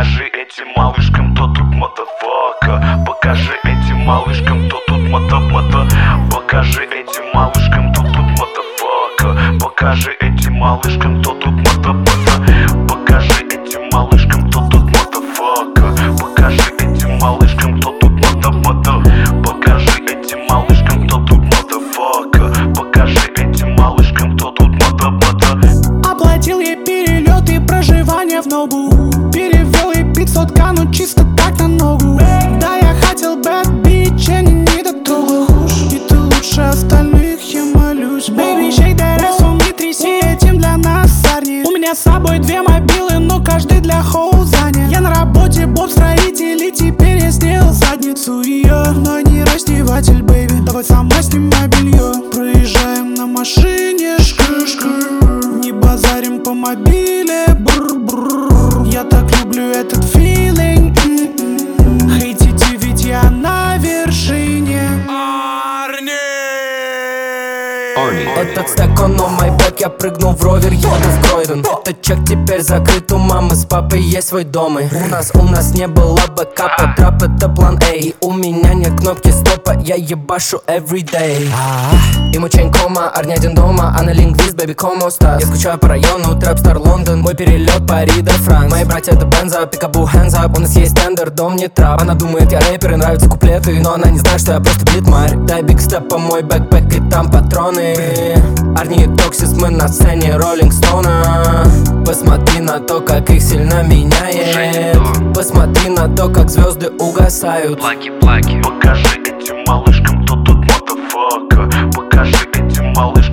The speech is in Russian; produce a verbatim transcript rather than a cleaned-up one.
Покажи этим малышкам, кто тут мотофака. Покажи этим малышкам, кто тут мото-мото. Покажи этим малышкам, кто тут мотофака. Покажи этим малышкам, кто тут мото-мото. Покажи этим малышкам, кто тут мотофака. Покажи этим малышкам, кто тут мото-мото. Покажи этим малышкам, кто тут мотофака. Покажи этим малышкам, кто тут мото-мото. Оплатил ей перелет и проживание в Нобу. Перевел ей пятьсот ка, ну чисто так на ногу. Да, я хотел bad bitch, я не недотрогал. И ты лучше остальных, я молюсь. Baby, shake that ass, он не тряси, этим для нас сарни. У меня с собой две мобилы, но каждый для хоу занят. Я на работе, боб-строитель, и теперь я сделал задницу ее. Но не раздеватель, baby, давай сама снимай белье. Проезжаем на машине, шкр-шкр. Не базарим по мобиле, бр-бр. Я так люблю этот филинг. Хейтите, ведь я на вершине. Этот стек, он on my back, я прыгнул в ровер, еду в Кройден. Этот чек теперь закрыт, у мамы с папой есть свой дом. И у нас, у нас не было бэкапа, трап это план А. И у меня нет кнопки стопа, я ебашу everyday. И мой чейн кома, Арни один дома, а на лингвист, бэби, комо стас. Я скучаю по району, трэп-стар Лондон, мой перелет Пари до Франс. Мои братья это Бенза, пикабу, hands up. У нас есть тендер, дом не трап. Она думает, я рэпер и нравятся куплеты, но она не знает, что я просто битмарь. Дай биг степ по мой бэкпэк и там патроны. Арни и Токсис, мы на сцене Роллинг Стоуна. Посмотри на то, как их сильно меняет. Посмотри на то, как звезды угасают. Покажи этим малышкам, кто тут мотофака. Покажи этим малышкам.